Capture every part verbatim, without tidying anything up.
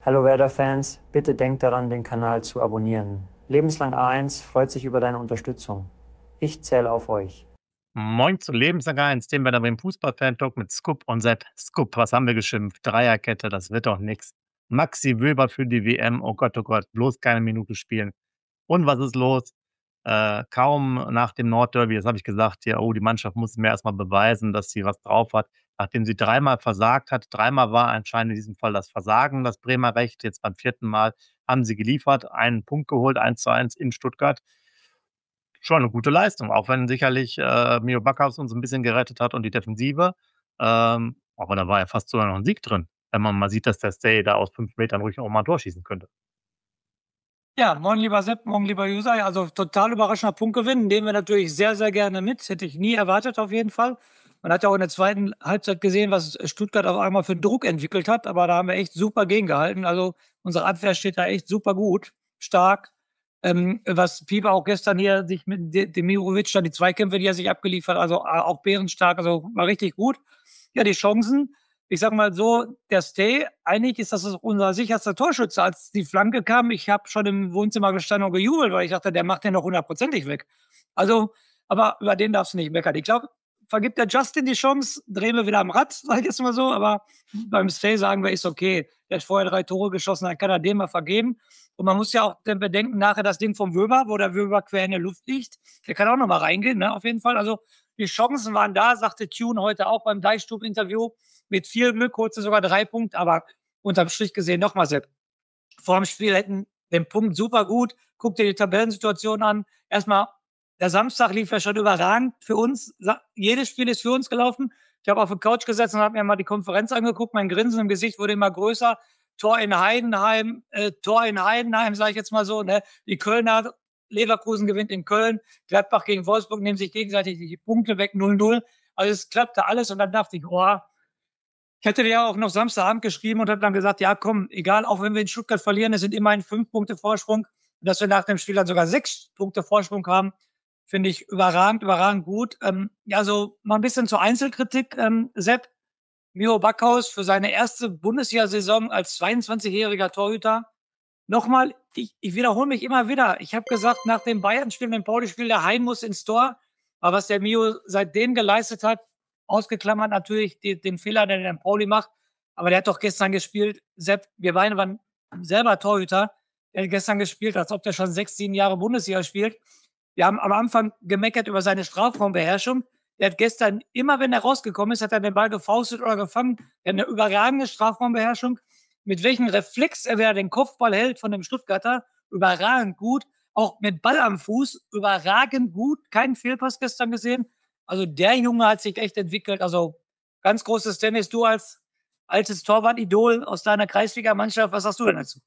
Hallo Werder-Fans, bitte denkt daran, den Kanal zu abonnieren. Lebenslang A eins freut sich über deine Unterstützung. Ich zähle auf euch. Moin zu Lebenslang eins, dem Werder Bremen Fußball-Fan-Talk mit Scoop und Sepp. Scoop, was haben wir geschimpft? Dreierkette, das wird doch nix. Maxi Wöber für die W M, oh Gott, oh Gott, bloß keine Minute spielen. Und was ist los? Äh, kaum nach dem Nordderby, das habe ich gesagt, ja, oh, die Mannschaft muss mir erstmal beweisen, dass sie was drauf hat. Nachdem sie dreimal versagt hat, dreimal war anscheinend in diesem Fall das Versagen das Bremer Recht. Jetzt beim vierten Mal haben sie geliefert, einen Punkt geholt, eins zu eins in Stuttgart. Schon eine gute Leistung, auch wenn sicherlich, äh, Mio Backhaus uns ein bisschen gerettet hat und die Defensive. Ähm, aber da war ja fast sogar noch ein Sieg drin, wenn man mal sieht, dass der Stay da aus fünf Metern ruhig auch mal 'n Tor schießen könnte. Ja, moin lieber Sepp, morgen lieber Jusai. Also total überraschender Punktgewinn, nehmen wir natürlich sehr, sehr gerne mit. Hätte ich nie erwartet auf jeden Fall. Man hat ja auch in der zweiten Halbzeit gesehen, was Stuttgart auf einmal für Druck entwickelt hat, aber da haben wir echt super gegengehalten. Also unsere Abwehr steht da echt super gut, stark. Ähm, was Pieper auch gestern hier sich mit De Demirovic, dann die Zweikämpfe, die er sich abgeliefert, also a auch bärenstark, also war richtig gut. Ja, die Chancen, ich sage mal so, der Stay, eigentlich ist das unser sicherster Torschütze. Als die Flanke kam, ich habe schon im Wohnzimmer gestanden und gejubelt, weil ich dachte, der macht den noch hundertprozentig weg. Also, aber über den darfst du nicht meckern. Ich glaube, vergibt der Justin die Chance, drehen wir wieder am Rad, sage ich jetzt mal so, aber beim Stay sagen wir, ist okay. Der hat vorher drei Tore geschossen, dann kann er den mal vergeben. Und man muss ja auch dann bedenken, nachher das Ding vom Wöber, wo der Wöber quer in der Luft liegt, der kann auch noch mal reingehen, ne, auf jeden Fall. Also, die Chancen waren da, sagte Tune heute auch beim Deichstub-Interview. Mit viel Glück holst du sogar drei Punkte, aber unterm Strich gesehen nochmal, Sepp, vor dem Spiel hätten den Punkt super gut. Guck dir die Tabellensituation an. Erstmal, der Samstag lief ja schon überragend für uns. Sa- Jedes Spiel ist für uns gelaufen. Ich habe auf der Couch gesessen und habe mir mal die Konferenz angeguckt. Mein Grinsen im Gesicht wurde immer größer. Tor in Heidenheim, äh, Tor in Heidenheim, sage ich jetzt mal so. Ne? Die Kölner, Leverkusen gewinnt in Köln. Gladbach gegen Wolfsburg nehmen sich gegenseitig die Punkte weg, null null. Also es klappte alles und dann dachte ich, oh, ich hätte dir ja auch noch Samstagabend geschrieben und habe dann gesagt, ja komm, egal, auch wenn wir in Stuttgart verlieren, es sind immerhin fünf Punkte Vorsprung. Dass wir nach dem Spiel dann sogar sechs Punkte Vorsprung haben, finde ich überragend, überragend gut. Ähm, ja, so mal ein bisschen zur Einzelkritik, ähm, Sepp. Miro Backhaus für seine erste Bundesliga-Saison als zweiundzwanzigjähriger Torhüter. Nochmal, ich, ich wiederhole mich immer wieder. Ich habe gesagt, nach dem Bayern-Spiel, dem Pauli-Spiel, der Hein muss ins Tor. Aber was der Mio seitdem geleistet hat, ausgeklammert natürlich die, den Fehler, den der Pauli macht. Aber der hat doch gestern gespielt. Sepp, wir beide waren selber Torhüter. Der hat gestern gespielt, als ob der schon sechs, sieben Jahre Bundesliga spielt. Wir haben am Anfang gemeckert über seine Strafraumbeherrschung. Der hat gestern, immer wenn er rausgekommen ist, hat er den Ball gefaustet oder gefangen. Er hat eine überragende Strafraumbeherrschung. Mit welchem Reflex er wieder den Kopfball hält von dem Stuttgarter, überragend gut. Auch mit Ball am Fuß, überragend gut. Keinen Fehlpass gestern gesehen. Also der Junge hat sich echt entwickelt. Also ganz großes Tennis. Du als altes Torwart-Idol aus deiner Kreisliga-Mannschaft, was sagst du denn dazu?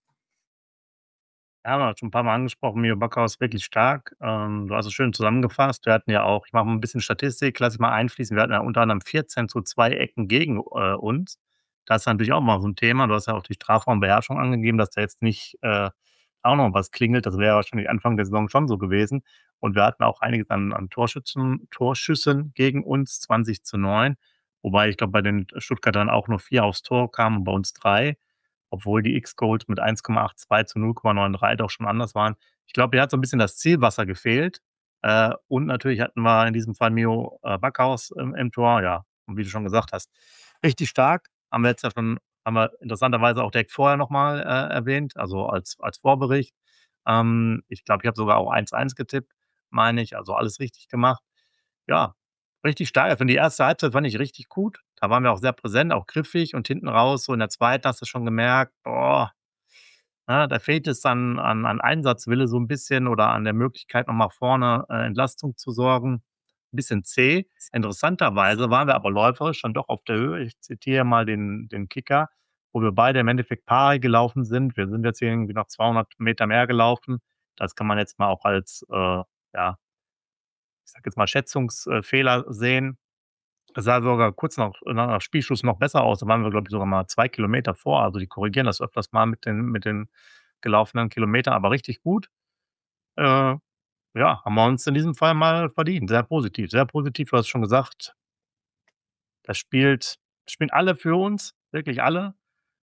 Ja, haben wir schon ein paar Mal angesprochen, Mio Backhaus wirklich stark. Ähm, du hast es schön zusammengefasst. Wir hatten ja auch, ich mache mal ein bisschen Statistik, lasse ich mal einfließen. Wir hatten ja unter anderem vierzehn zu zwei Ecken gegen, äh, uns. Das ist natürlich auch mal so ein Thema. Du hast ja auch die Strafraumbeherrschung angegeben, dass da jetzt nicht, äh, auch noch was klingelt. Das wäre wahrscheinlich Anfang der Saison schon so gewesen. Und wir hatten auch einiges an an Torschützen Torschüssen gegen uns, zwanzig zu neun. Wobei ich glaube, bei den Stuttgartern auch nur vier aufs Tor kamen und bei uns drei, obwohl die X-Goals mit eins Komma achtundzwanzig zu null Komma neununddreißig doch schon anders waren. Ich glaube, dir hat so ein bisschen das Zielwasser gefehlt. Äh, und natürlich hatten wir in diesem Fall Mio, äh, Backhaus im im Tor, ja. Und wie du schon gesagt hast, richtig stark. Haben wir jetzt ja schon haben wir interessanterweise auch direkt vorher noch mal, äh, erwähnt, also als als Vorbericht. Ähm, ich glaube, ich habe sogar auch eins eins getippt, meine ich, also alles richtig gemacht. Ja, richtig stark. Ich finde, die erste Halbzeit fand ich richtig gut. Da waren wir auch sehr präsent, auch griffig und hinten raus, so in der zweiten hast du schon gemerkt, boah, ne, da fehlt es dann an an Einsatzwille so ein bisschen oder an der Möglichkeit, noch mal vorne, äh, Entlastung zu sorgen. 'N bisschen zäh. Interessanterweise waren wir aber läuferisch dann doch auf der Höhe. Ich zitiere mal den den Kicker, wo wir beide im Endeffekt pari gelaufen sind. Wir sind jetzt hier irgendwie noch zweihundert Meter mehr gelaufen. Das kann man jetzt mal auch als, äh, ja, ich sage jetzt mal Schätzungsfehler sehen. Es sah sogar kurz nach nach Spielschluss noch besser aus. Da waren wir, glaube ich, sogar mal zwei Kilometer vor. Also, die korrigieren das öfters mal mit den mit den gelaufenen Kilometern, aber richtig gut. Äh, ja, haben wir uns in diesem Fall mal verdient. Sehr positiv, sehr positiv. Du hast schon gesagt, das spielt spielen alle für uns, wirklich alle.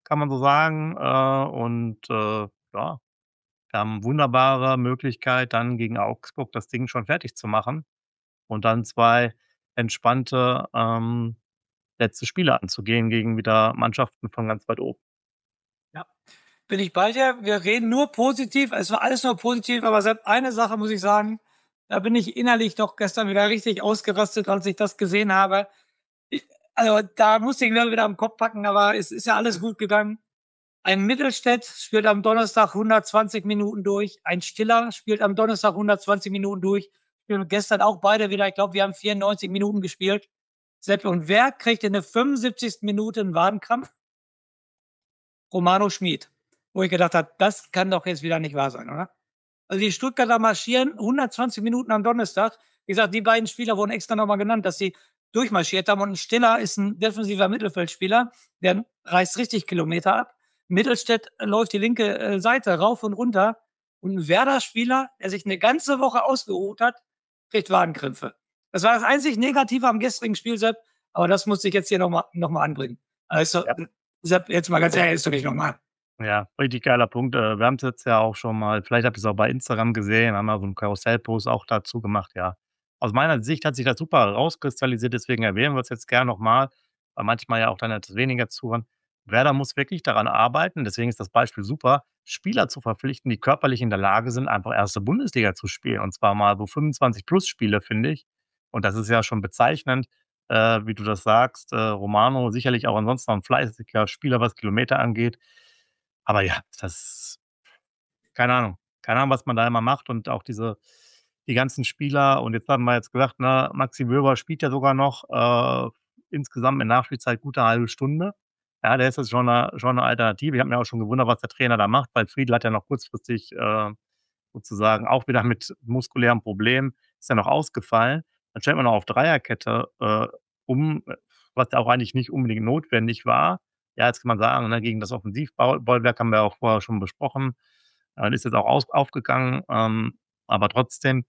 kann man so sagen. Äh, und, äh, ja, wir haben wunderbare Möglichkeit, dann gegen Augsburg das Ding schon fertig zu machen und dann zwei entspannte, ähm, letzte Spiele anzugehen gegen wieder Mannschaften von ganz weit oben. Ja, bin ich bei dir. Wir reden nur positiv. Es war alles nur positiv, aber selbst eine Sache muss ich sagen, da bin ich innerlich doch gestern wieder richtig ausgerastet, als ich das gesehen habe. Ich, also da musste ich mir wieder am Kopf packen, aber es ist ja alles gut gegangen. Ein Mittelstädt spielt am Donnerstag hundertzwanzig Minuten durch. Ein Stiller spielt am Donnerstag hundertzwanzig Minuten durch. Wir haben gestern auch beide wieder, ich glaube, wir haben vierundneunzig Minuten gespielt. Sepp, und wer kriegt in der fünfundsiebzigsten Minute einen Wadenkrampf? Romano Schmid. Wo ich gedacht habe, das kann doch jetzt wieder nicht wahr sein, oder? Also die Stuttgarter marschieren hundertzwanzig Minuten am Donnerstag. Wie gesagt, die beiden Spieler wurden extra nochmal genannt, dass sie durchmarschiert haben. Und ein Stiller ist ein defensiver Mittelfeldspieler, der reißt richtig Kilometer ab. Mittelstädt läuft die linke äh, Seite rauf und runter. Und ein Werder-Spieler, der sich eine ganze Woche ausgeruht hat, kriegt Wadenkrämpfe. Das war das einzig Negative am gestrigen Spiel, Sepp. Aber das musste ich jetzt hier nochmal noch mal anbringen. Also, Ja. Sepp, jetzt mal ganz ehrlich, ist doch nicht normal. Ja, richtig geiler Punkt. Äh, wir haben's jetzt ja auch schon mal vielleicht habt ihr's auch bei Instagram gesehen, haben ja so 'n Karussellpost auch dazu gemacht, ja. Aus meiner Sicht hat sich das super rauskristallisiert, deswegen erwähnen wir's jetzt gern noch mal, weil manchmal ja auch dann etwas weniger zuhören. Werder muss wirklich daran arbeiten, deswegen ist das Beispiel super, Spieler zu verpflichten, die körperlich in der Lage sind, einfach erste Bundesliga zu spielen und zwar mal so fünfundzwanzig plus Spiele, finde ich. Und das ist ja schon bezeichnend, äh, wie du das sagst. Äh, Romano sicherlich auch ansonsten noch 'n fleißiger Spieler, was Kilometer angeht. Aber ja, das keine Ahnung. Keine Ahnung, was man da immer macht und auch diese die ganzen Spieler und jetzt haben wir jetzt gesagt, ne, Maxi Wöber spielt ja sogar noch, äh, insgesamt in Nachspielzeit gute halbe Stunde. Ja, der ist jetzt schon 'ne schon 'ne Alternative. Ich habe mich auch schon gewundert, was der Trainer da macht, weil Friedl hat ja noch kurzfristig, äh, sozusagen auch wieder mit muskulären Problemen ist ja noch ausgefallen. Dann stellt man noch auf Dreierkette, äh, um, äh, was ja auch eigentlich nicht unbedingt notwendig war. Ja, jetzt kann man sagen, ne, gegen das Offensivbau Bollwerk haben wir auch vorher schon besprochen. Äh, ist jetzt auch aus aufgegangen, ähm, aber trotzdem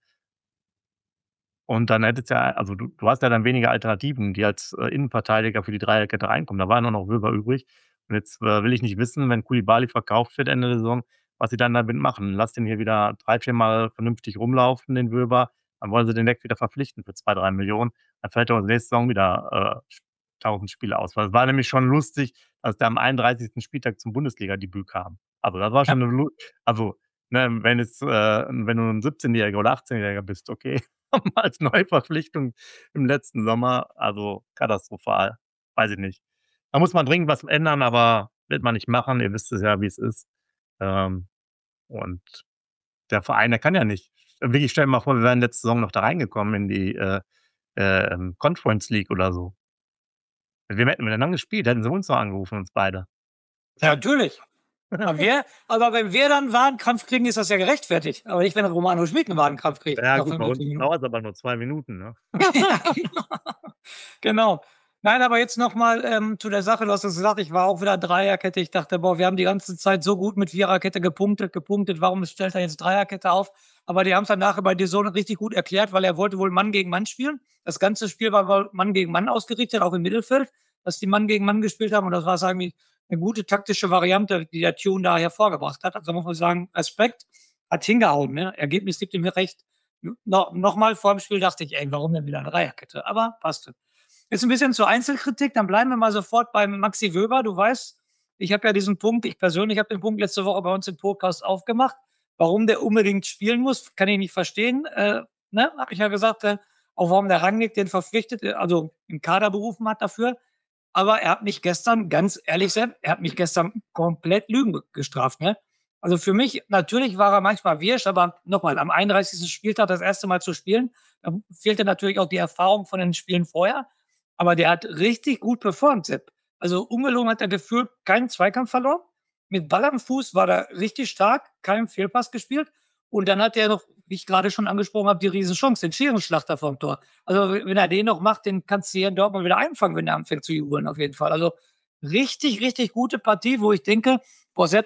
und dann hättest ja also du du hast ja dann weniger Alternativen, die als, äh, Innenverteidiger für die Dreierkette reinkommen. Da war nur noch Wöber übrig. Und jetzt, äh, will ich nicht wissen, wenn Koulibaly verkauft wird Ende der Saison, was sie dann damit machen. Lass den hier wieder drei, viermal vernünftig rumlaufen, den Wöber. Dann wollen sie den direkt wieder verpflichten für zwei, drei Millionen. Dann fällt er nächste Saison wieder, äh, tausend Spiele aus. Weil es war nämlich schon lustig, als der am einunddreißigsten Spieltag zum Bundesligadebüt kam. Also, das war Ja. schon 'ne lu also, ne, wenn jetzt, äh wenn du 'n siebzehnjähriger oder achtzehnjähriger bist, okay. Als Neuverpflichtung im letzten Sommer, also katastrophal. Weiß ich nicht. Da muss man dringend was ändern, aber wird man nicht machen. Ihr wisst es ja, wie es ist. Ähm, und der Verein, der kann ja nicht. Wirklich, stell dir mal vor, wir wären letzte Saison noch da reingekommen in die, äh, ähm, Conference League oder so. Mit wem hätten wir denn dann gespielt? Hätten sie uns noch angerufen, uns beide. Ja, natürlich. Aber wir aber wenn wir dann 'n Wadenkrampf kriegen, ist das ja gerechtfertigt. Aber nicht, wenn Romano Schmid 'n Wadenkrampf kriegt Ja nach gut, bei uns fünfundsiebzig Minuten. dauert's aber nur zwei Minuten, ne? Ja, genau. Genau. Nein, aber jetzt noch mal, ähm, zu der Sache. Du hast es gesagt, ich war auch wieder Dreierkette. Ich dachte: „Boah, wir haben die ganze Zeit so gut mit Viererkette gepunktet, gepunktet. Warum stellt er jetzt Dreierkette auf?“ Aber die haben's dann nachher bei DAZN richtig gut erklärt, weil er wollte wohl Mann gegen Mann spielen. Das ganze Spiel war wohl Mann gegen Mann ausgerichtet, auch im Mittelfeld, dass die Mann gegen Mann gespielt haben und das war irgendwie 'ne gute taktische Variante, die der Tune da hervorgebracht hat. Also, muss man sagen, Respekt, hat hingehauen, ne? Ergebnis gibt ihm hier recht. No noch mal vorm Spiel dachte ich: „Ey, warum denn wieder Dreierkette?“ Aber passte. Jetzt 'n bisschen zur Einzelkritik, dann bleiben wir mal sofort beim Maxi Wöber. Du weißt, ich habe ja diesen Punkt ich persönlich habe den Punkt letzte Woche bei uns im Podcast aufgemacht. Warum der unbedingt spielen muss, kann ich nicht verstehen. Äh, ne, habe ich ja gesagt, äh, auch warum der Rangnick den verpflichtet, äh, also im Kader berufen hat dafür. Aber er hat mich gestern, ganz ehrlich, Sepp, er hat mich gestern komplett Lügen ge gestraft, ne? Also, für mich natürlich war er manchmal wirsch, aber noch mal, am einunddreißigsten Spieltag das erste Mal zu spielen, da fehlte natürlich auch die Erfahrung von den Spielen vorher. Aber der hat richtig gut performt, Sepp. Also, ungelogen hat er gefühlt keinen Zweikampf verloren. Mit Ball am Fuß war er richtig stark, keinen Fehlpass gespielt. Und dann hat er noch, wie ich grade schon angesprochen habe, die Riesenchance, den Scherenschlachter vorm Tor. Also, we wenn er den noch macht, den kannst du hier in Dortmund wieder einfangen, wenn er anfängt zu jubeln auf jeden Fall. Also, richtig, richtig gute Partie, wo ich denke: „Boah, Sepp“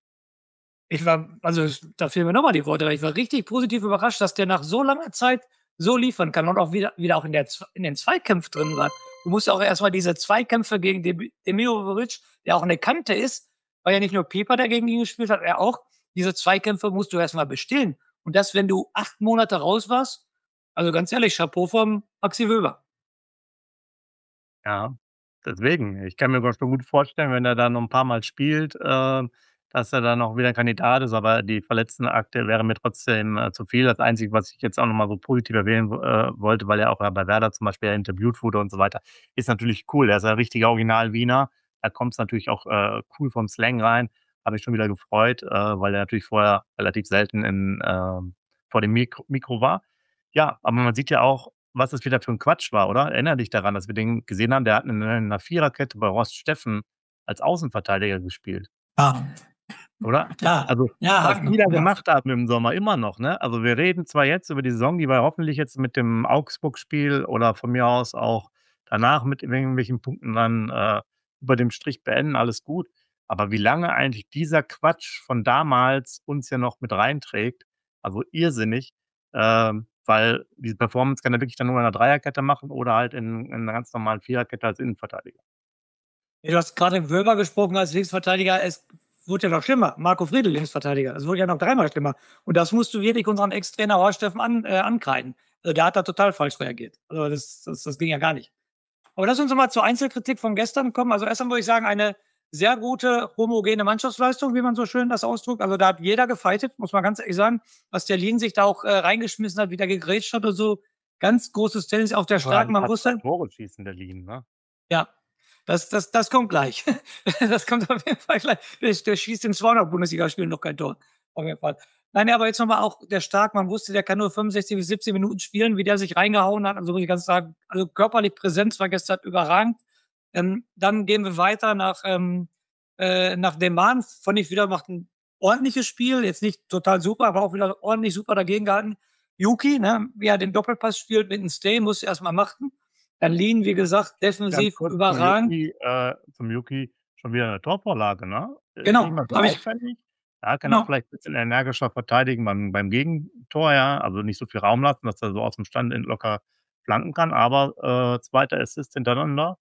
ich war also, da fehlen mir noch mal die Worte, aber ich war richtig positiv überrascht, dass der nach so langer Zeit so liefern kann und auch wieder wieder auch in der Zw in den Zweikämpfen drin war. Du musst ja auch erstmal diese Zweikämpfe gegen Dem- Demirovic, der auch eine Kante ist, weil ja nicht nur Pieper, der gegen ihn gespielt hat, er auch. Diese Zweikämpfe musst du erstmal bestehen. Und das, wenn du acht Monate raus warst, also ganz ehrlich, Chapeau vom Maxi Wöber. Ja, deswegen. Ich kann mir schon gut vorstellen, wenn er da noch ein paar Mal spielt, ähm, dass er dann auch wieder Kandidat ist, aber die Verletztenakte wäre mir trotzdem, äh, zu viel. Das Einzige, was ich jetzt auch noch mal so positiv erwähnen, äh, wollte, weil er auch ja bei Werder zum Beispiel interviewt wurde und so weiter, ist natürlich cool. Er ist ein richtiger Original-Wiener. Da kommt's natürlich auch, äh, cool vom Slang rein. Habe mich schon wieder gefreut, äh, weil er natürlich vorher relativ selten in, ähm vor dem Mikro Mikro war. Ja, aber man sieht ja auch, was das wieder für 'n Quatsch war, oder? Erinner dich daran, dass wir den gesehen haben, der hat in 'ner Viererkette bei Rost Steffen als Außenverteidiger gespielt, Ja, oder? ja, Also, ja, was die Haken, da ja. gemacht haben im Sommer, immer noch, ne? Also, wir reden zwar jetzt über die Saison, die wir hoffentlich jetzt mit dem Augsburg-Spiel oder von mir aus auch danach mit irgendwelchen Punkten dann, äh, über dem Strich beenden, alles gut. Aber wie lange eigentlich dieser Quatsch von damals uns ja noch mit reinträgt, also irrsinnig, ähm, weil diese Performance kann er wirklich dann nur in 'ner Dreierkette machen oder halt in in 'ner ganz normalen Viererkette als Innenverteidiger. Ja, du hast gerade Wöber gesprochen als Linksverteidiger. Es wurde ja noch schlimmer. Marco Friedl, Linksverteidiger. Es wurde ja noch dreimal schlimmer. Und das musst du wirklich unserem Ex-Trainer Horst Steffen an, äh, ankreiden. Also der hat da total falsch reagiert. Also das, das, das ging ja gar nicht. Aber lass uns noch mal zur Einzelkritik von gestern kommen. Also erstmal würde ich sagen, eine sehr gute homogene Mannschaftsleistung, wie man so schön das ausdrückt. Also da hat jeder gefightet, muss man ganz ehrlich sagen. Was der Lien sich da auch äh, reingeschmissen hat, wie der gegrätscht hat und so. Ganz großes Tennis, auch der Aber Starken. Man hat zwei wusste, Tore schießen, der Lien, ne? ja, das, das, das kommt gleich. Das kommt auf jeden Fall gleich. Der, der schießt in zweihundert Bundesligaspielen noch kein Tor. Auf jeden Fall. Nein, aber jetzt nochmal auch der Stark. Man wusste, der kann nur fünfundsechzig bis siebzig Minuten spielen, wie der sich reingehauen hat. Also muss ich ganz sagen, also körperlich Präsenz war gestern überragend. Ähm, dann gehen wir weiter nach, ähm, äh, nach Deman. Fand ich wieder, macht ein ordentliches Spiel. Jetzt nicht total super, aber auch wieder ordentlich super dagegen gehalten. Yuki, ne, wie er den Doppelpass spielt mit dem Stay, muss er erstmal machen. Dann Lien, wie gesagt, Ganz defensiv kurz zum überragend. Yuki äh, zum Yuki schon wieder 'ne Torvorlage, ne? Ist nicht Genau, mehr so habe ich, auffällig. Ja, kann auch genau. vielleicht bisschen energischer verteidigen beim beim Gegentor, ja, also nicht so viel Raum lassen, dass er so aus'm Stand in locker flanken kann, aber, äh, zweiter Assist hintereinander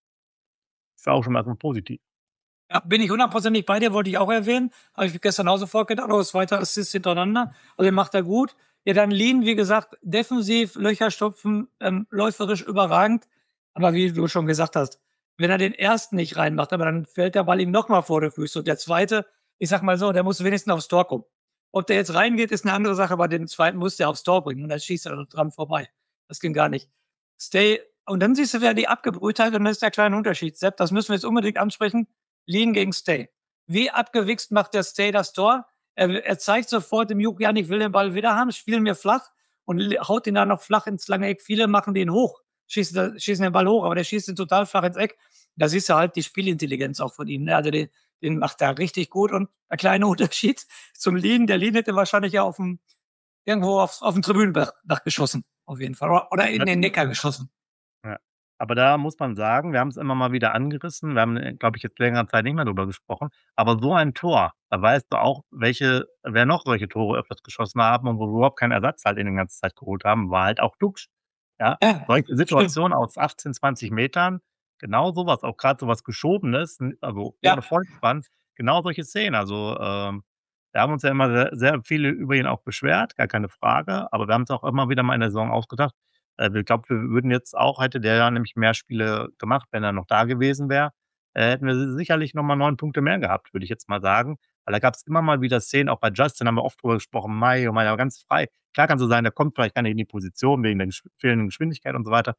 ist ja auch schon mal erst mal positiv. Ja, bin ich hundertprozentig bei dir, wollte ich auch erwähnen. Habe ich gestern auch sofort gedacht, oh, zweiter Assist hintereinander. Also den macht er gut. Ja, dann Lien, wie gesagt, defensiv, Löcher stopfen, ähm, läuferisch überragend. Aber wie du schon gesagt hast, wenn er den ersten nicht reinmacht, aber dann fällt der Ball ihm nochmal vor die Füße. Und der zweite, ich sag mal so, der muss wenigstens aufs Tor kommen. Ob der jetzt reingeht, ist eine andere Sache, aber den zweiten muss der aufs Tor bringen. Und dann schießt er dran vorbei. Das ging gar nicht. Stay. Und dann siehst du wieder die Abgebrühtheit und das ist der kleine Unterschied. Sepp, das müssen wir jetzt unbedingt ansprechen. Lean gegen Stay. Wie abgewichst macht der Stay das Tor? Er, er zeigt sofort dem Jukian, ich will den Ball wieder haben, spielen mir flach und haut ihn dann noch flach ins lange Eck. Viele machen den hoch, schießen, schießen den Ball hoch, aber der schießt ihn total flach ins Eck. Da siehst du halt die Spielintelligenz auch von ihm. Ne? Also den, den macht er richtig gut und der kleine Unterschied zum Lean. Der Lean hätte wahrscheinlich ja auf dem, irgendwo auf, auf dem Tribünendach geschossen, auf jeden Fall. Oder, oder in den Neckar geschossen. Ja. Aber da muss man sagen, wir haben es immer mal wieder angerissen. Wir haben, äh, glaube ich, jetzt längere Zeit nicht mehr drüber gesprochen. Aber so ein Tor, da weißt du auch, welche wer noch solche Tore öfters geschossen haben und wo wir überhaupt keinen Ersatz halt in der ganzen Zeit geholt haben, war halt auch Duxch. Ja, Ja, solche stimmt. Situationen aus achtzehn, zwanzig Metern, genau so was, auch grad so was Geschobenes, n also Ja, ohne Vollspann, genau solche Szenen. Also, ähm, wir haben uns ja immer sehr sehr viele über ihn auch beschwert, gar keine Frage, aber wir haben es auch immer wieder mal in der Saison ausgedacht. Äh, ich glaube, wir würden jetzt auch hätte der ja nämlich mehr Spiele gemacht, wenn er noch da gewesen wäre, äh, hätten wir si sicherlich noch mal neun Punkte mehr gehabt, würde ich jetzt mal sagen. Weil da gab's immer mal wieder Szenen, auch bei Justin haben wir oft drüber gesprochen, Mei, oh mei, aber ganz frei. Klar kann so sein, der kommt vielleicht gar nicht in die Position wegen der gesch fehlenden Geschwindigkeit und so weiter.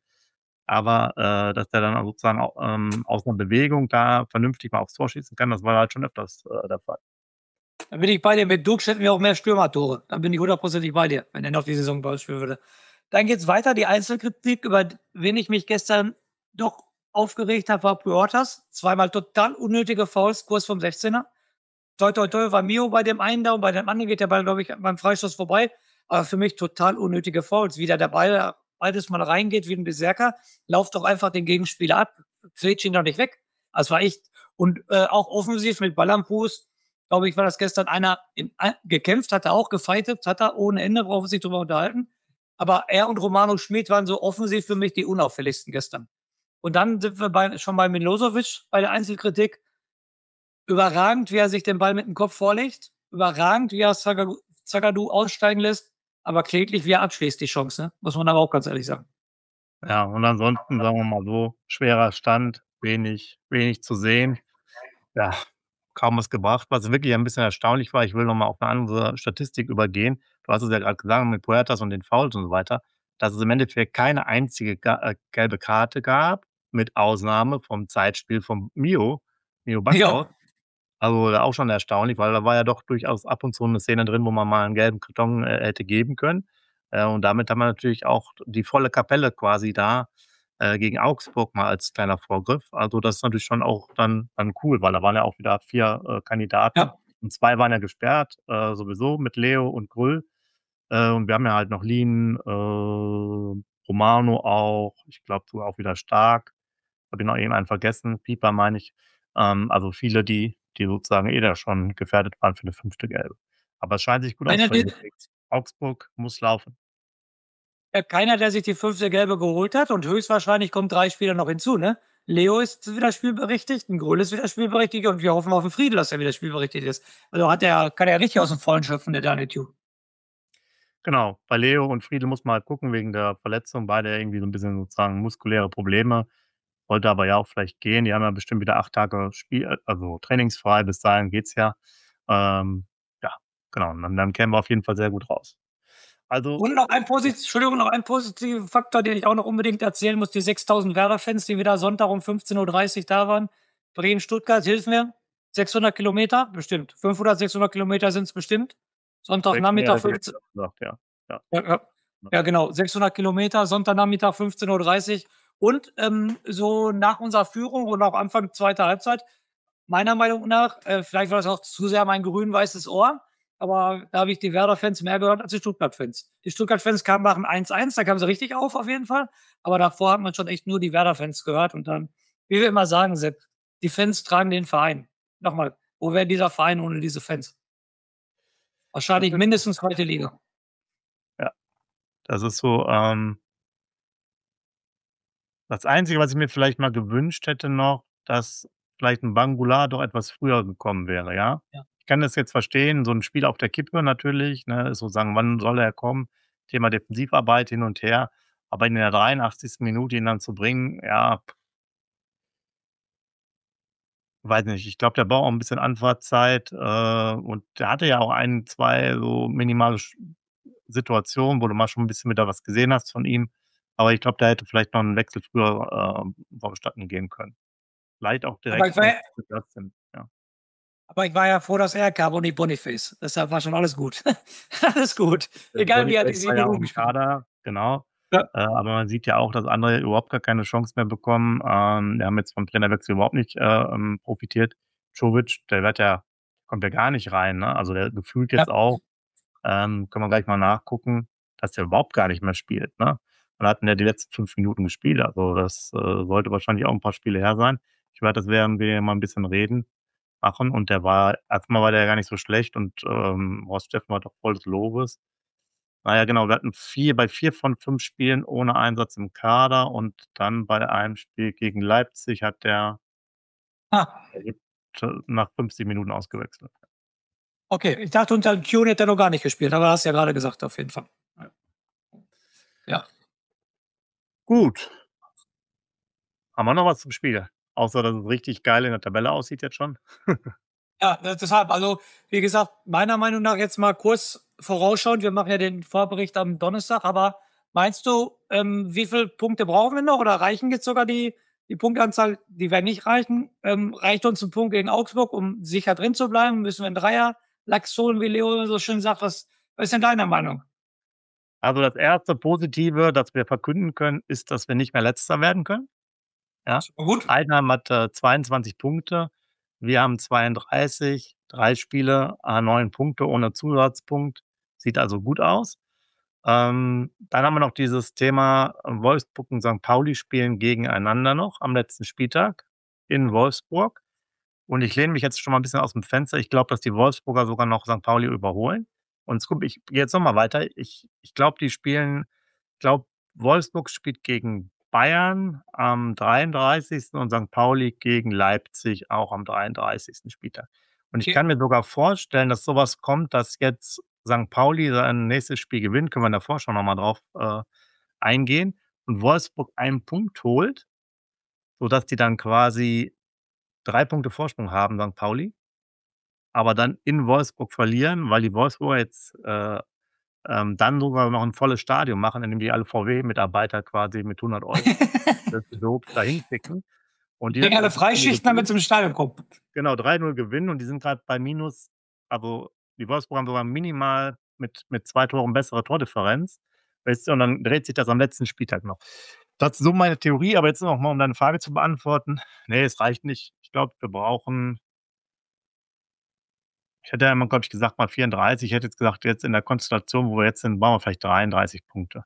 Aber, äh, dass der dann auch sozusagen au ähm, aus 'ner Bewegung da vernünftig mal aufs Tor schießen kann, das war halt schon öfters, äh, der Fall. da bin ich bei dir. Mit Dux hätten wir auch mehr Stürmertore. Da bin ich hundertprozentig bei dir, wenn er noch die Saison bei uns spielen würde. Dann geht's weiter. Die Einzelkritik, über wen ich mich gestern doch aufgeregt habe, war Puertas. Zweimal total unnötige Fouls, kurz vom sechzehner. Toi, toi, toi, war Mio bei dem einen da und bei dem anderen geht der Ball, glaube ich, beim Freistoß vorbei. Aber für mich total unnötige Fouls. Wieder der Ball beides Mal reingeht wie ein Berserker. Lauft doch einfach den Gegenspieler ab. Quetscht ihn doch nicht weg. Das war echt. Und äh, auch offensiv mit Ball am Fuß, glaube ich, war das gestern einer in, gekämpft, hat er auch gefightet, hat er ohne Ende, brauchen wir sich drüber unterhalten. Aber er und Romano Schmid waren so offensiv für mich die unauffälligsten gestern. Und dann sind wir bei schon bei Milosevic, bei der Einzelkritik. Überragend, wie er sich den Ball mit dem Kopf vorlegt. Überragend, wie er Zagadou Zagadou aussteigen lässt, aber kläglich, wie er abschließt, die Chance, ne? Muss man aber auch ganz ehrlich sagen. Ja, und ansonsten, sagen wir mal so, schwerer Stand, wenig wenig zu sehen. Ja, kaum was gebracht. Was wirklich ein bisschen erstaunlich war, ich will noch mal auf eine andere Statistik übergehen. Du hast es ja grad gesagt mit Puertas und den Fouls und so weiter, dass es im Endeffekt keine einzige ga äh, gelbe Karte gab, mit Ausnahme vom Zeitspiel von Mio, Mio Backhaus. Ja. Also, auch schon erstaunlich, weil da war ja doch durchaus ab und zu 'ne Szene drin, wo man mal 'n gelben Karton, äh, hätte geben können. Äh, und damit haben wir natürlich auch die volle Kapelle quasi da, äh, gegen Augsburg mal als kleiner Vorgriff. Also, das ist natürlich schon auch dann dann cool, weil da waren ja auch wieder vier äh, Kandidaten Ja. und zwei waren ja gesperrt, äh, sowieso mit Leo und Grüll. Äh, und wir haben ja halt noch Lien, äh, Romano auch, ich glaube sogar auch wieder Stark. Habe ich noch irgendeinen vergessen? Pieper meine ich. Ähm, also viele, die die sozusagen eh da schon gefährdet waren für 'ne fünfte Gelbe. Aber es scheint sich gut Einer, auszugehen. den Augsburg muss laufen. Ja, keiner, der sich die fünfte Gelbe geholt hat und höchstwahrscheinlich kommen drei Spieler noch hinzu, ne? Leo ist wieder spielberechtigt, 'n Grüll ist wieder spielberechtigt und wir hoffen auf 'n Friedl, dass er wieder spielberechtigt ist. Also, hat er kann er richtig aus'm Vollen schöpfen, der Daniel Thioux. Genau, bei Leo und Friedl muss man halt gucken wegen der Verletzung. Beide irgendwie so 'n bisschen sozusagen muskuläre Probleme. Sollte aber ja auch vielleicht gehen. Die haben ja bestimmt wieder acht Tage Spiel äh, also trainingsfrei. Bis dahin geht's ja. Ähm, ja, genau. Und dann dann kämen wir auf jeden Fall sehr gut raus. Also Und noch ein posit Entschuldigung, noch ein positiven Faktor, den ich auch noch unbedingt erzählen muss, die sechstausend Werder-Fans, die wieder Sonntag um fünfzehn Uhr dreißig da waren. Bremen-Stuttgart, hilf mir, sechshundert Kilometer? Bestimmt. fünfhundert, sechshundert Kilometer sind's bestimmt. Sonntagnachmittag fünfzehn gesagt, ja. Ja. Ja, ja. Ja. Ja, genau, sechshundert Kilometer, Sonntagnachmittag fünfzehn Uhr dreißig. Und, ähm, so nach unserer Führung und auch Anfang zweiter Halbzeit, meiner Meinung nach, äh, vielleicht war das auch zu sehr mein grün-weißes Ohr, aber da habe ich die Werder-Fans mehr gehört als die Stuttgart-Fans. Die Stuttgart-Fans kamen nach dem eins eins, da kamen sie richtig auf auf jeden Fall, aber davor hat man schon echt nur die Werder-Fans gehört und dann, wie wir immer sagen, Sepp, die Fans tragen den Verein. Noch mal, wo wäre dieser Verein ohne diese Fans? Wahrscheinlich mindestens zweite Liga. Ja. Das ist so, ähm das Einzige, was ich mir vielleicht mal gewünscht hätte noch, dass vielleicht 'n Bangoula doch etwas früher gekommen wäre, ja? Ja. Ich kann das jetzt verstehen, so 'n Spiel auf der Kippe natürlich, ne, sozusagen, wann soll er kommen? Thema Defensivarbeit hin und her. Aber in der dreiundachtzigsten Minute ihn dann zu bringen, ja weiß nicht, ich glaube, der braucht auch 'n bisschen Anfahrtzeit, äh, und der hatte ja auch ein, zwei so minimale Sch Situationen, wo du mal schon 'n bisschen wieder was gesehen hast von ihm. Aber ich glaube, da hätte vielleicht noch 'n Wechsel früher, ähm, vonstatten gehen können. Vielleicht auch Aber direkt ich war ja ja. aber ich war ja froh, dass er kam und nicht Boniface. Deshalb war schon alles gut. Alles gut. Der Egal wie er die Boniface war ja auch Minuten im gespielt hat. Kader, genau. Ja. Äh, aber man sieht ja auch, dass andere überhaupt gar keine Chance mehr bekommen. Ähm, die haben jetzt vom Trainerwechsel überhaupt nicht, äh, ähm, profitiert. Czovic, der wird ja kommt ja gar nicht rein, ne? Also, der gefühlt Ja. jetzt auch, ähm, können wir gleich mal nachgucken, dass der überhaupt gar nicht mehr spielt, ne? Wann hat denn der die letzten fünf Minuten gespielt? Also, das, äh, sollte wahrscheinlich auch 'n paar Spiele her sein. Ich werde das, während wir hier mal 'n bisschen reden, machen und der war erst mal war der ja gar nicht so schlecht und, ähm, Horst Steffen war doch voll des Lobes. Na ja, genau, wir hatten vier bei vier von fünf Spielen ohne Einsatz im Kader und dann bei einem Spiel gegen Leipzig hat der Ah. nach fünfzig Minuten ausgewechselt. Okay, ich dachte, unter Thioune hätte er noch gar nicht gespielt, aber hast ja grade gesagt, auf jeden Fall. Ja. Ja. Gut. Haben wir noch was zum Spiel? Außer, dass es richtig geil in der Tabelle aussieht jetzt schon? Ja, de deshalb, also, wie gesagt, meiner Meinung nach jetzt mal kurz vorausschauend, wir machen ja den Vorbericht am Donnerstag, aber meinst du, ähm, wie viel Punkte brauchen wir noch oder reichen jetzt sogar die die Punkteanzahl, die werden nicht reichen? Ähm, reicht uns 'n Punkt gegen Augsburg, um sicher drin zu bleiben? Müssen wir 'n Dreier-Lachs holen, wie Leo so schön sagt? Was was ist denn deine Meinung? Also, das erste Positive, das wir verkünden können, ist, dass wir nicht mehr Letzter werden können. Ja? Super gut. Heidenheim hat, äh, zweiundzwanzig Punkte. Wir haben zweiunddreißig, drei Spiele, à neun Punkte ohne Zusatzpunkt. Sieht also gut aus. Ähm, dann haben wir noch dieses Thema Wolfsburg und Sankt Pauli spielen gegeneinander noch am letzten Spieltag in Wolfsburg. Und ich lehne mich jetzt schon mal 'n bisschen aus'm Fenster. Ich glaube, dass die Wolfsburger sogar noch Sankt Pauli überholen. Und jetzt ich gehe jetzt noch mal weiter. Ich ich glaube, die spielen ich glaube, Wolfsburg spielt gegen Bayern am dreiunddreißigsten und Sankt Pauli gegen Leipzig auch am dreiunddreißigsten Spieltag. Und ich Okay. kann mir sogar vorstellen, dass sowas kommt, dass jetzt Sankt Pauli sein nächstes Spiel gewinnt, können wir in der Vorschau noch mal drauf, äh, eingehen und Wolfsburg einen Punkt holt, sodass die dann quasi drei Punkte Vorsprung haben, Sankt Pauli, aber dann in Wolfsburg verlieren, weil die Wolfsburger jetzt, äh, ähm, dann sogar noch 'n volles Stadion machen, indem die alle V W-Mitarbeiter quasi mit hundert Euro dahin schicken und Die die kriegen alle dann Freischichten, damit sie ins Stadion kommen. genau, drei null gewinnen und die sind grad bei minus also, die Wolfsburger haben sogar minimal mit mit zwei Toren bessere Tordifferenz, weißt du, und dann dreht sich das am letzten Spieltag noch. Das ist so meine Theorie, aber jetzt noch mal, um deine Frage zu beantworten. Ne, es reicht nicht. Ich glaube, wir brauchen ich hätte ja immer, glaube ich, gesagt, mal vierunddreißig. Ich hätte jetzt gesagt, jetzt in der Konstellation, wo wir jetzt sind, brauchen wir vielleicht dreiunddreißig Punkte.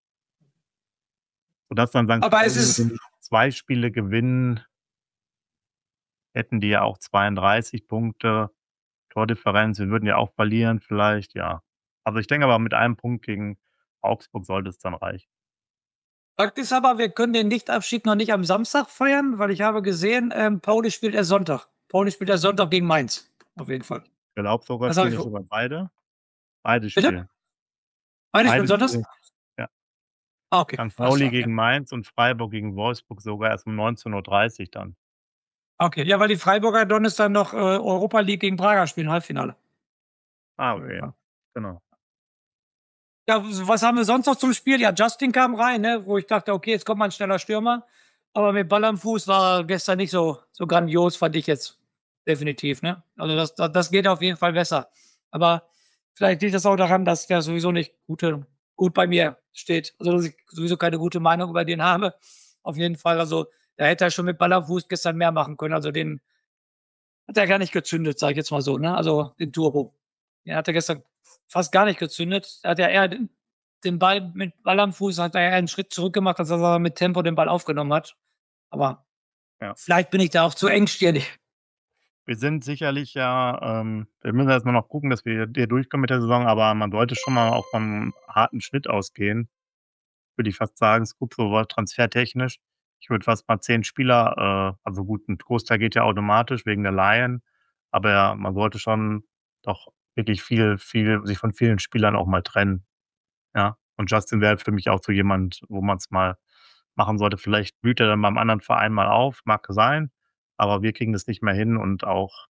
Sodass dann Sankt Aber es Pauli, ist wenn die zwei Spiele gewinnen hätten die ja auch zweiunddreißig Punkte Tordifferenz. Wir würden ja auch verlieren vielleicht, ja. Also, ich denke aber, mit einem Punkt gegen Augsburg sollte es dann reichen. Fakt ist aber, wir können den Nichtabstieg noch nicht am Samstag feiern, weil ich habe gesehen, ähm, Pauli spielt erst Sonntag. Pauli spielt erst Sonntag gegen Mainz, auf jeden Fall. Ich glaube sogar, Das habe spielen ich ja wo sogar beide. Beide Bitte? spielen. Beide spielen Beide sonntags? spielen, ja. Ah, okay, Sankt alles Pauli klar, ja. gegen Mainz und Freiburg gegen Wolfsburg sogar erst um neunzehn Uhr dreißig dann. Okay, ja, weil die Freiburger Donnerstag noch, äh, Europa League gegen Braga spielen, Halbfinale. Ah, Auf jeden okay. Fall. Genau. Ja, w was haben wir sonst noch zum Spiel? Ja, Justin kam rein, ne, wo ich dachte: „Okay, jetzt kommt mal 'n schneller Stürmer.“ Aber mit Ball am Fuß war er gestern nicht so so grandios, fand ich jetzt definitiv, ne? Also, das da das geht auf jeden Fall besser. Aber vielleicht liegt das auch daran, dass der sowieso nicht gute gut bei mir steht. Also, dass ich sowieso keine gute Meinung über den habe. Auf jeden Fall, also, da hätte er schon mit Ball am Fuß gestern mehr machen können. Also, den hat er gar nicht gezündet, sage ich jetzt mal so, ne? Also, den Turbo. Den hat er gestern fast gar nicht gezündet. Da hat er eher den den Ball mit Ball am Fuß hat er eher 'n Schritt zurück gemacht, als dass er mit Tempo den Ball aufgenommen hat. Aber Ja. vielleicht bin ich da auch zu engstirnig. Wir sind sicherlich ja ähm, wir müssen erst mal noch gucken, dass wir hier durchkommen mit der Saison, aber man sollte schon mal auch vom harten Schnitt ausgehen, würde ich fast sagen, Skupso transfertechnisch. Ich würde fast mal zehn Spieler äh, also gut, 'n Großteil geht ja automatisch wegen der Leihen, aber ja, man sollte schon doch wirklich viel viel sich von vielen Spielern auch mal trennen, ja? Und Justin wäre für mich auch so jemand, wo man's mal machen sollte. Vielleicht blüht er dann beim anderen Verein mal auf, mag sein, aber wir kriegen das nicht mehr hin und auch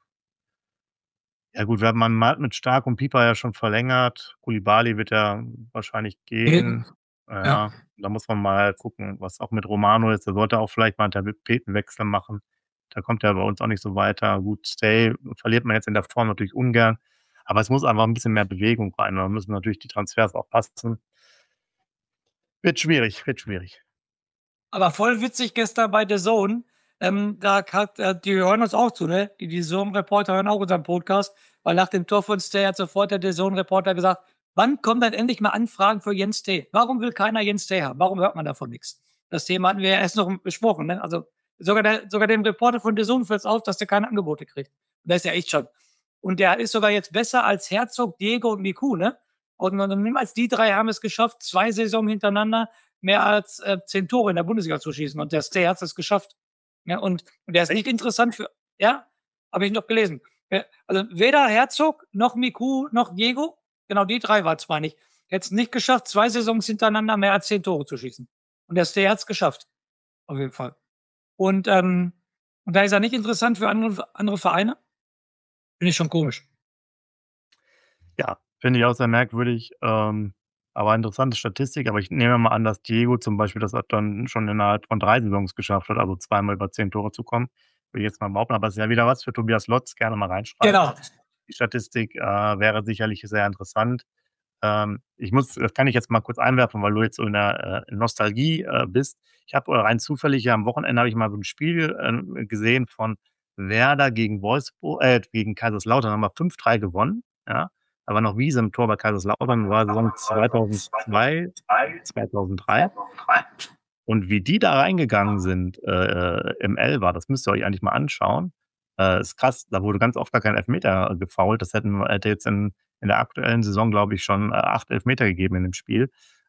ja gut, wir haben man hat mit Stark und Pieper ja schon verlängert. Koulibaly wird ja wahrscheinlich Eben, gehen. ja. Ja, da muss man mal gucken, was auch mit Romano ist. Der sollte auch vielleicht mal 'n Tapetenwechsel machen. Da kommt er bei uns auch nicht so weiter. Gut, Stay verliert man jetzt in der Form natürlich ungern, aber es muss einfach 'n bisschen mehr Bewegung rein. Da müssen natürlich die Transfers auch passen. Wird schwierig, wird schwierig. Aber voll witzig gestern bei DAZN, ähm, da hat äh, die hören uns auch zu, ne? Die DAZN-Reporter hören auch unseren Podcast, weil nach dem Tor von Stay hat sofort der DAZN-Reporter gesagt: „Wann kommen denn endlich mal Anfragen für Jens Stay? Warum will keiner Jens Stay haben? Warum hört man davon nix?“ Das Thema hatten wir ja erst noch besprochen, ne? Also, sogar der sogar dem Reporter von DAZN fällt's auf, dass der keine Angebote kriegt. Der ist ja echt schon und der ist sogar jetzt besser als Herzog, Diego und Miku, ne? Und und niemals die drei haben es geschafft, zwei Saisonen hintereinander mehr als, äh, zehn Tore in der Bundesliga zu schießen und der Stay hat's es geschafft. Ja, und und der ist nicht interessant für ja, habe ich noch gelesen. Äh, also weder Herzog noch Miku noch Diego, genau die drei waren's, meine ich, hätten's nicht geschafft, zwei Saisons hintereinander mehr als zehn Tore zu schießen. Und der Stay hat's geschafft, auf jeden Fall. Und, ähm und da ist er nicht interessant für andere andere Vereine? Finde ich schon komisch. Ja, finde ich auch sehr merkwürdig, ähm, aber interessante Statistik. Aber ich nehme mal an, dass Diego zum Beispiel das hat dann schon innerhalb von drei Saisons geschafft hat, also zweimal über zehn Tore zu kommen, würde ich jetzt mal behaupten. Aber es ist ja wieder was für Tobias Lotz, gerne mal reinschreiben. Genau. Die Statistik, äh, wäre sicherlich sehr interessant. Ähm, ich muss das kann ich jetzt mal kurz einwerfen, weil du jetzt so in der, äh, Nostalgie, äh, bist. Ich habe äh, rein zufällig ja am Wochenende habe ich mal so 'n Spiel, ähm, gesehen von Werder gegen Wolfsbu äh, gegen Kaiserslautern, haben wir fünf drei gewonnen, ja? Da war noch Wiese im Tor bei Kaiserslautern, war Saison zweitausendzwei, zweitausenddrei. Und wie die da reingegangen sind, äh, im Elfer, das müsst ihr euch eigentlich mal anschauen. Äh, ist krass, da wurde ganz oft gar kein Elfmeter gefoult. Das hätten hätte jetzt in in der aktuellen Saison, glaube ich, schon, äh, acht Elfmeter gegeben in dem Spiel.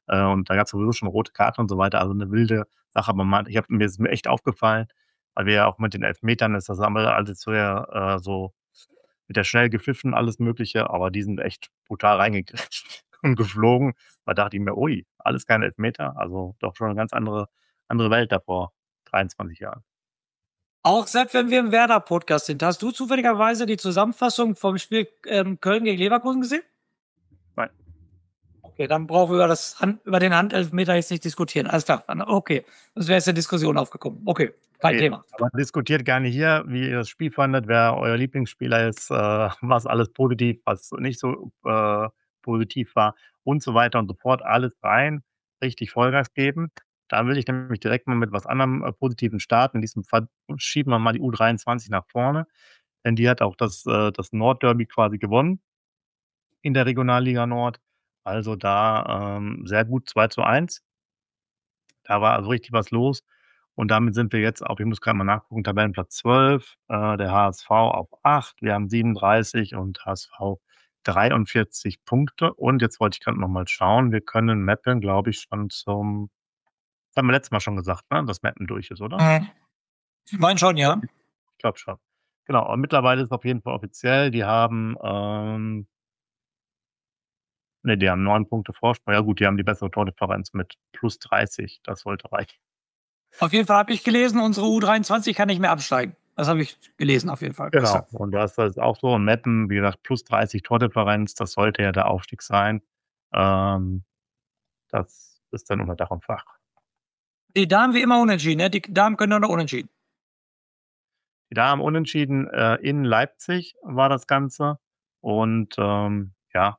Äh, und da gab es sowieso schon rote Karten und so weiter. Also eine wilde Sache. Aber man, ich hab, mir ist mir echt aufgefallen, weil wir ja auch mit den Elfmetern ist das andere alles so, ja, äh, so mit der schnell gepfiffen, alles Mögliche. Aber die sind echt brutal reingegrätscht und geflogen. Da dachte ich mir, ui, alles keine Elfmeter. Also doch schon eine ganz andere, andere Welt da vor dreiundzwanzig Jahren. Auch selbst wenn wir im Werder-Podcast sind, hast du zufälligerweise die Zusammenfassung vom Spiel ähm, Köln gegen Leverkusen gesehen? Nein. Okay, dann brauchen wir über, das Hand, über den Handelfmeter jetzt nicht diskutieren. Alles klar. Dann, okay, das wäre jetzt eine Diskussion aufgekommen. Okay, kein Okay, Thema. aber diskutiert gerne hier, wie ihr das Spiel fandet, wer euer Lieblingsspieler ist, äh, was alles positiv, was nicht so äh, positiv war und so weiter und so fort. Alles rein, richtig Vollgas geben. Da will ich nämlich direkt mal mit was anderem äh, Positiven starten. In diesem Fall schieben wir mal die U dreiundzwanzig nach vorne, denn die hat auch das, äh, das Nordderby quasi gewonnen in der Regionalliga Nord. Also da ähm, sehr gut zwei zu eins. Da war also richtig was los. Und damit sind wir jetzt auf, ich muss gerade mal nachgucken, Tabellenplatz zwölf, äh, der H S V auf acht, wir haben siebenunddreißig und H S V dreiundvierzig Punkte. Und jetzt wollte ich gerade noch mal schauen, wir können Meppen, glaube ich, schon zum, das haben wir letztes Mal schon gesagt, ne, dass Meppen durch ist, oder? Mhm. Ich meine schon, ja. Ich glaube schon. Genau, aber mittlerweile ist es auf jeden Fall offiziell, die haben, ähm, ne, die haben neun Punkte Vorsprung. Ja gut, die haben die bessere Tordifferenz mit plus dreißig, das sollte reichen. Auf jeden Fall habe ich gelesen, unsere U dreiundzwanzig kann nicht mehr absteigen. Das habe ich gelesen, auf jeden Fall. Genau. Und das ist auch so. Und Meppen, wie gesagt, plus dreißig Tordifferenz, das sollte ja der Aufstieg sein. Ähm, das ist dann unter Dach und Fach. Die Damen wie immer unentschieden, ne? Die Damen können nur noch unentschieden. Die Damen unentschieden äh, in Leipzig war das Ganze. Und ähm, ja.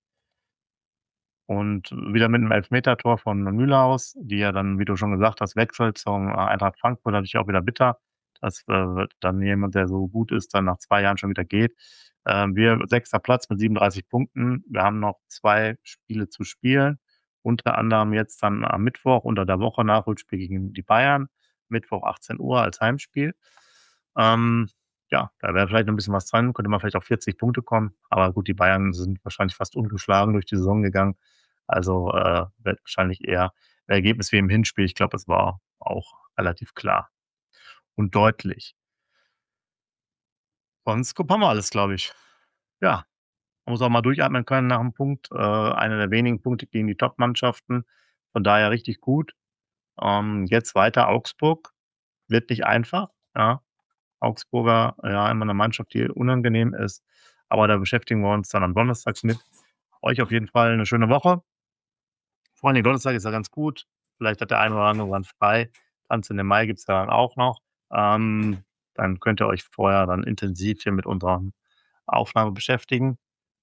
Und wieder mit einem Elfmetertor von Mühlhaus, die ja dann, wie du schon gesagt hast, wechselt zum äh, Eintracht Frankfurt. Natürlich auch wieder bitter, dass äh, dann jemand, der so gut ist, dann nach zwei Jahren schon wieder geht. Ähm, wir sechster Platz mit siebenunddreißig Punkten. Wir haben noch zwei Spiele zu spielen. Unter anderem jetzt dann am Mittwoch unter der Woche Nachholspiel gegen die Bayern. Mittwoch achtzehn Uhr als Heimspiel. Ähm, ja, da wäre vielleicht noch ein bisschen was dran. Könnte man vielleicht auf vierzig Punkte kommen. Aber gut, die Bayern sind wahrscheinlich fast ungeschlagen durch die Saison gegangen. Also äh, wird wahrscheinlich eher ein Ergebnis wie im Hinspiel. Ich glaube, es war auch relativ klar und deutlich. Sonst haben wir alles, glaube ich. Ja, man muss auch mal durchatmen können nach einem Punkt. Äh, einer der wenigen Punkte gegen die Top-Mannschaften. Von daher richtig gut. Ähm, jetzt weiter Augsburg. Wird nicht einfach. Ja. Augsburger, ja, immer eine Mannschaft, die unangenehm ist. Aber da beschäftigen wir uns dann am Donnerstag mit. Euch auf jeden Fall eine schöne Woche. Vor allem Donnerstag ist ja ganz gut. Vielleicht hat der eine oder andere dann frei. Tanz in den Mai gibt es ja dann auch noch. Ähm, dann könnt ihr euch vorher dann intensiv hier mit unserer Aufnahme beschäftigen.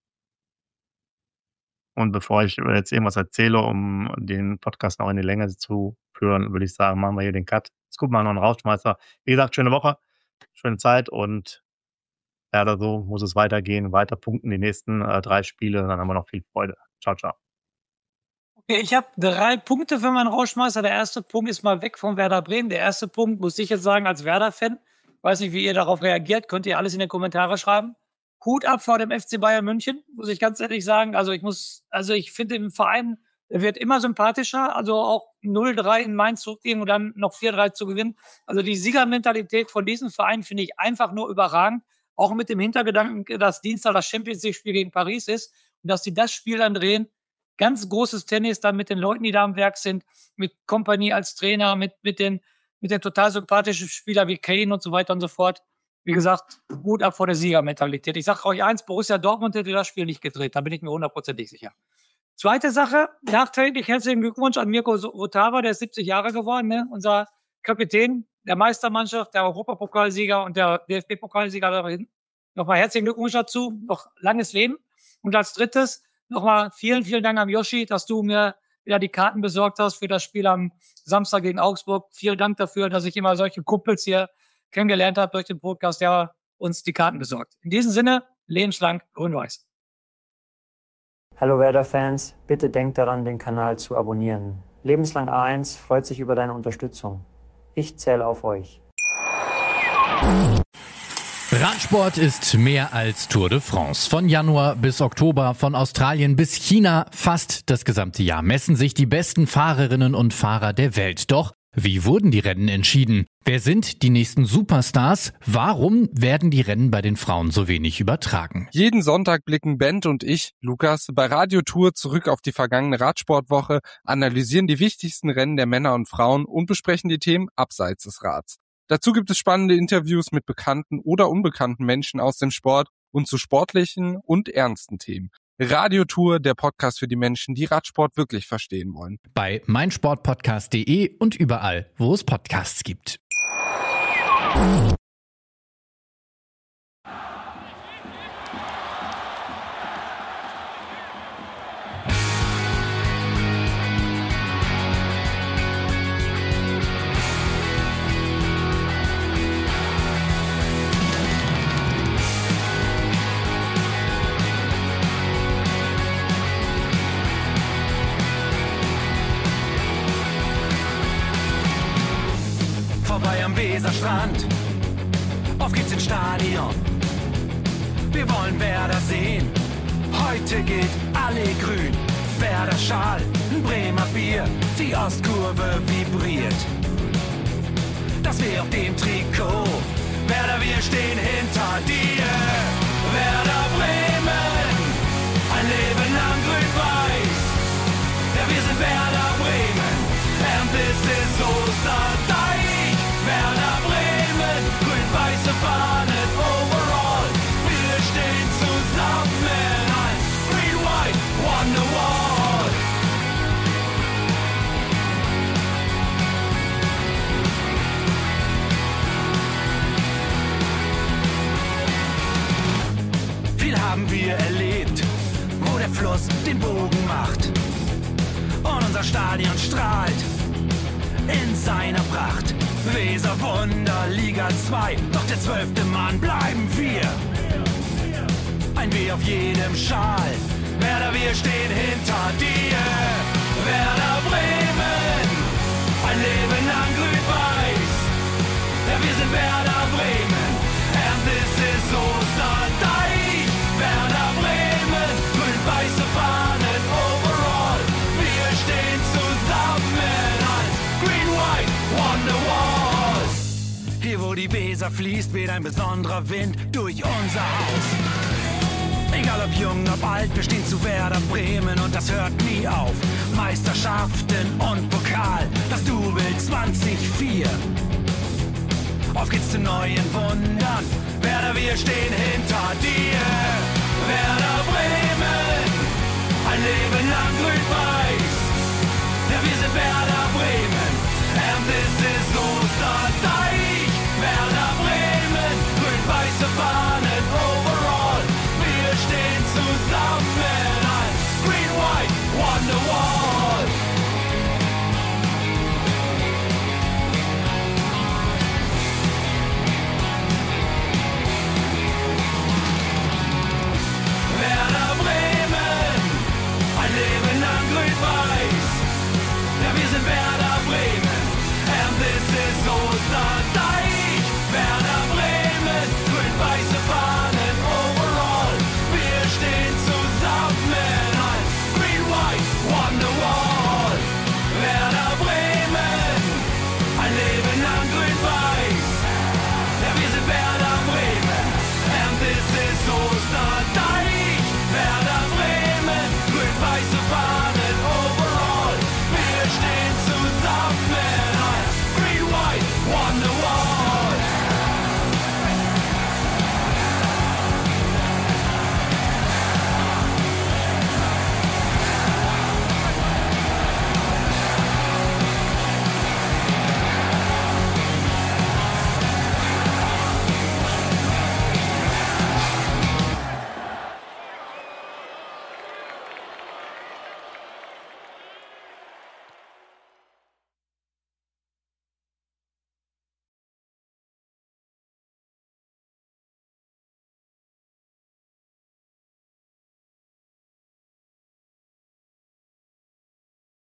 Und bevor ich jetzt irgendwas erzähle, um den Podcast noch in die Länge zu führen, würde ich sagen, machen wir hier den Cut. Jetzt gucken wir noch einen Rausschmeißer. Wie gesagt, schöne Woche, schöne Zeit und ja, oder so muss es weitergehen, weiter punkten die nächsten äh, drei Spiele. Dann haben wir noch viel Freude. Ciao, ciao. Okay, ich habe drei Punkte für meinen Rausschmeißer. Der erste Punkt ist mal weg von Werder Bremen. Der erste Punkt muss ich jetzt sagen als Werder-Fan. Weiß nicht, wie ihr darauf reagiert. Könnt ihr alles in die Kommentare schreiben. Hut ab vor dem F C Bayern München, muss ich ganz ehrlich sagen. Also ich muss, also ich finde den Verein, der wird immer sympathischer. Also auch null drei in Mainz zurückgehen und dann noch vier drei zu gewinnen. Also die Siegermentalität von diesem Verein finde ich einfach nur überragend. Auch mit dem Hintergedanken, dass Dienstag das Champions League-Spiel gegen Paris ist und dass sie das Spiel dann drehen. Ganz großes Tennis dann mit den Leuten, die da am Werk sind, mit Kompanie als Trainer, mit, mit den, mit den total sympathischen Spielern wie Kane und so weiter und so fort. Wie gesagt, Hut ab vor der Siegermentalität. Ich sage euch eins, Borussia Dortmund hätte das Spiel nicht gedreht. Da bin ich mir hundertprozentig sicher. Zweite Sache, nachträglich herzlichen Glückwunsch an Mirko Votava, der ist siebzig Jahre geworden, ne? Unser Kapitän der Meistermannschaft, der Europapokalsieger und der D F B-Pokalsieger. Nochmal herzlichen Glückwunsch dazu, noch langes Leben. Und als drittes, nochmal vielen, vielen Dank an Yoshi, dass du mir wieder die Karten besorgt hast für das Spiel am Samstag gegen Augsburg. Vielen Dank dafür, dass ich immer solche Kumpels hier kennengelernt habe durch den Podcast, der uns die Karten besorgt. In diesem Sinne, lebenslang grün-weiß. Hallo Werder-Fans, bitte denkt daran, den Kanal zu abonnieren. Lebenslang A eins freut sich über deine Unterstützung. Ich zähle auf euch. Radsport ist mehr als Tour de France. Von Januar bis Oktober, von Australien bis China, fast das gesamte Jahr messen sich die besten Fahrerinnen und Fahrer der Welt. Doch wie wurden die Rennen entschieden? Wer sind die nächsten Superstars? Warum werden die Rennen bei den Frauen so wenig übertragen? Jeden Sonntag blicken Bent und ich, Lukas, bei Radio Tour zurück auf die vergangene Radsportwoche, analysieren die wichtigsten Rennen der Männer und Frauen und besprechen die Themen abseits des Rads. Dazu gibt es spannende Interviews mit bekannten oder unbekannten Menschen aus dem Sport und zu sportlichen und ernsten Themen. Radio Tour, der Podcast für die Menschen, die Radsport wirklich verstehen wollen. Bei meinsportpodcast punkt de und überall, wo es Podcasts gibt. Vorbei am Weserstrand, auf geht's ins Stadion. Wir wollen Werder sehen, heute geht alle grün. Werder Schal, ein Bremer Bier, die Ostkurve vibriert. Das weh auf dem Trikot, Werder, wir stehen hinter dir. Werder Bremen, ein Leben lang grün-weiß. Ja, wir sind Werder Bremen, and this is Osterdeich. Werder Bremen, grün-weiße Fahnen overall. Wir stehen zusammen als Green White Wonderwall. Viel haben wir erlebt, wo der Fluss den Bogen macht. Und unser Stadion strahlt in seiner Pracht. Weser Wunder, Liga zwei, doch der zwölfte Mann bleiben wir. Ein W auf jedem Schal, Werder, wir stehen hinter dir. Werder Bremen, ein Leben lang grün-weiß. Ja, wir sind Werder Bremen, and this is Osterdeich. Werder Bremen, grün-weiße Fahnen overall. Wir stehen zusammen als Green White Wonderwall. Hier wo die Weser fließt, weht ein besonderer Wind durch unser Haus. Egal ob jung, ob alt, wir stehen zu Werder Bremen und das hört nie auf. Meisterschaften und Pokal, das Double zwanzig vier. Auf geht's zu neuen Wundern, Werder, wir stehen hinter dir. Werder Bremen, ein Leben lang grün-weiß. Ja, wir sind Werder Bremen, and this is Osterdeich. Werder Bremen, grün-weiße Fahnen overall. Wir stehen zusammen als Green White Wonderwall.